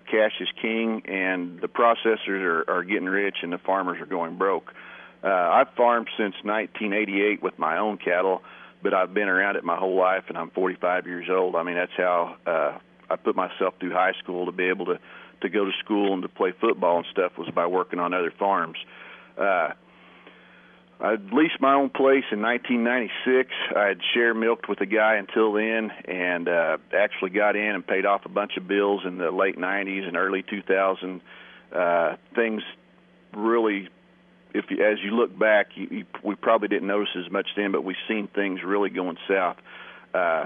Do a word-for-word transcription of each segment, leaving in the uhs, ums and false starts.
cash is king, and the processors are, are getting rich and the farmers are going broke. Uh, I've farmed since nineteen eighty-eight with my own cattle, but I've been around it my whole life, and I'm forty-five years old. I mean, that's how uh, I put myself through high school to be able to, to go to school and to play football and stuff was by working on other farms. Uh, I leased my own place in nineteen ninety-six. I had share milked with a guy until then, and uh, actually got in and paid off a bunch of bills in the late nineties and early two thousand. Uh, things really, if you, as you look back, you, you, we probably didn't notice as much then, but we've seen things really going south. Uh,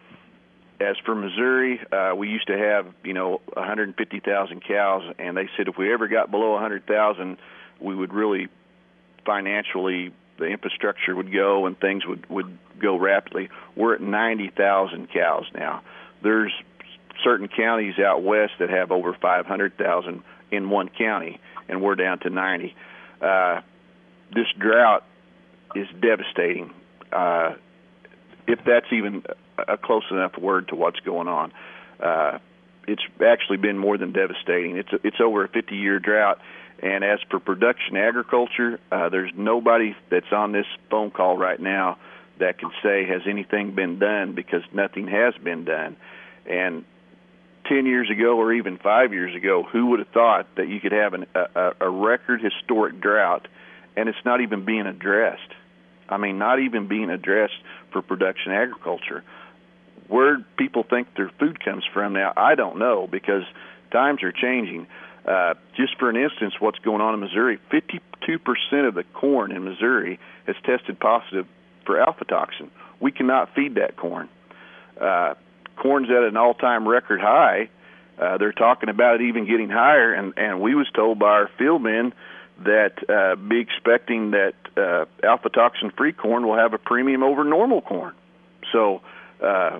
as for Missouri, uh, we used to have, you know, one hundred fifty thousand cows, and they said if we ever got below one hundred thousand, we would really financially, the infrastructure would go and things would, would go rapidly. We're at ninety thousand cows now. There's certain counties out west that have over five hundred thousand in one county, and we're down to ninety. Uh, this drought is devastating, uh, if that's even a close enough word to what's going on. Uh, it's actually been more than devastating. It's, it's over a fifty-year drought. And as for production agriculture, uh, there's nobody that's on this phone call right now that can say has anything been done, because nothing has been done. And ten years ago or even five years ago, who would have thought that you could have an, a, a record historic drought and it's not even being addressed? I mean, not even being addressed for production agriculture. Where people think their food comes from now, I don't know, because times are changing. Uh, just for an instance, what's going on in Missouri, fifty-two percent of the corn in Missouri has tested positive for aflatoxin. We cannot feed that corn. Uh, corn's at an all-time record high. Uh, they're talking about it even getting higher, and, and we was told by our field men that uh, be expecting that uh, aflatoxin-free corn will have a premium over normal corn. So uh,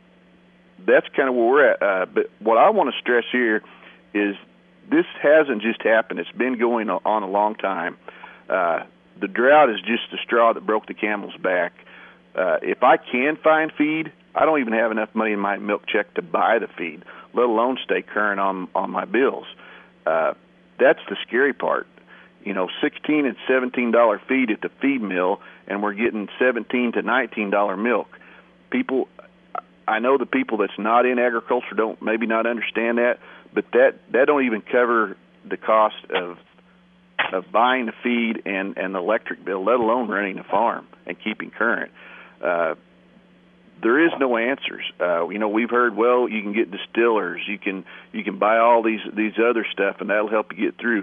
that's kind of where we're at. Uh, but what I want to stress here is this hasn't just happened. It's been going on a long time. Uh, the drought is just the straw that broke the camel's back. Uh, if I can find feed, I don't even have enough money in my milk check to buy the feed, let alone stay current on, on my bills. Uh, that's the scary part. You know, sixteen and seventeen dollar feed at the feed mill, and we're getting seventeen to nineteen dollar milk. People, I know the people that's not in agriculture don't maybe not understand that, but that, that don't even cover the cost of of buying the feed and, and the electric bill, let alone running a farm and keeping current. Uh, there is no answers. Uh, you know, we've heard, well, you can get distillers, you can you can buy all these these other stuff, and that'll help you get through.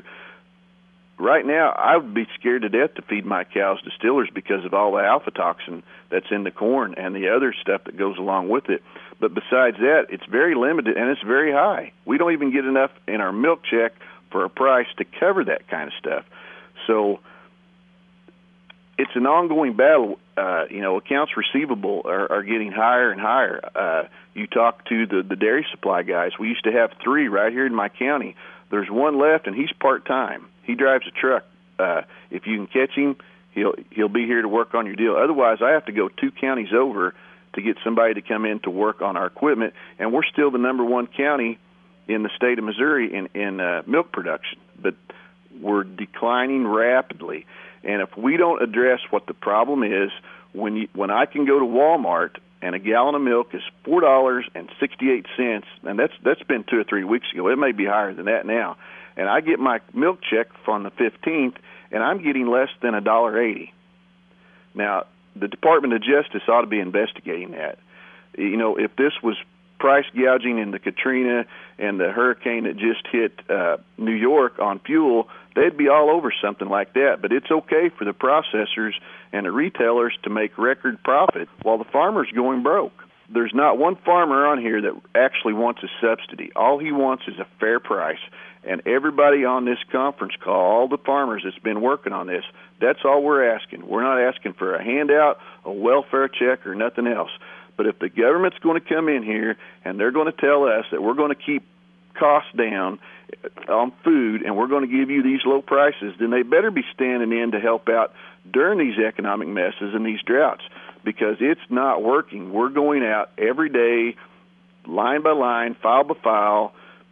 Right now, I would be scared to death to feed my cows distillers because of all the aflatoxin that's in the corn and the other stuff that goes along with it. But besides that, it's very limited and it's very high. We don't even get enough in our milk check for a price to cover that kind of stuff. So it's an ongoing battle. Uh, you know, accounts receivable are, are getting higher and higher. Uh, you talk to the, the dairy supply guys. We used to have three right here in my county. There's one left, and he's part-time. He drives a truck. Uh, if you can catch him, he'll he'll be here to work on your deal. Otherwise, I have to go two counties over to get somebody to come in to work on our equipment, and we're still the number one county in the state of Missouri in, in uh, milk production. But we're declining rapidly. And if we don't address what the problem is, when you, when I can go to Walmart and a gallon of milk is four dollars and sixty-eight cents, and that's that's been two or three weeks ago. It may be higher than that now. And I get my milk check on the fifteenth, and I'm getting less than a dollar eighty. Now, the Department of Justice ought to be investigating that. You know, if this was price gouging in the Katrina and the hurricane that just hit uh, New York on fuel, they'd be all over something like that. But it's okay for the processors and the retailers to make record profit while the farmer's going broke. There's not one farmer on here that actually wants a subsidy. All he wants is a fair price. And everybody on this conference call, all the farmers that's been working on this, that's all we're asking. We're not asking for a handout, a welfare check, or nothing else. But if the government's going to come in here and they're going to tell us that we're going to keep costs down on food and we're going to give you these low prices, then they better be standing in to help out during these economic messes and these droughts, because it's not working. We're going out every day, line by line, file by file,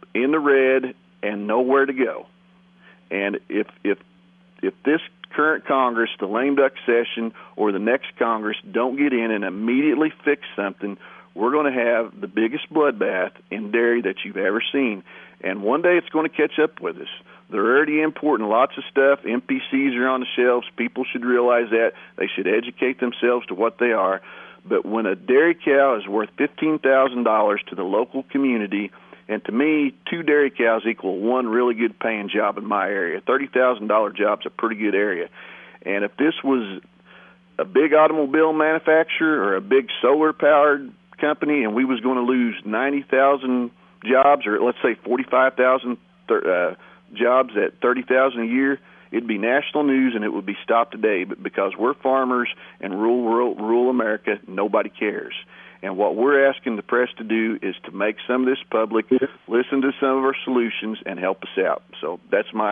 in the red and nowhere to go. And if if if this current Congress, the lame duck session, or the next Congress don't get in and immediately fix something, we're going to have the biggest bloodbath in dairy that you've ever seen. And one day it's going to catch up with us. They're already importing lots of stuff. N P Cs are on the shelves. People should realize that. They should educate themselves to what they are. But when a dairy cow is worth fifteen thousand dollars to the local community, and to me, two dairy cows equal one really good paying job in my area. thirty thousand dollars job's a pretty good area. And if this was a big automobile manufacturer or a big solar-powered company and we was going to lose ninety thousand jobs, or let's say forty-five thousand uh, jobs at thirty thousand a year, it'd be national news and it would be stopped today. But because we're farmers and rural, rural, rural America, nobody cares. And what we're asking the press to do is to make some of this public, listen to some of our solutions, and help us out. So that's my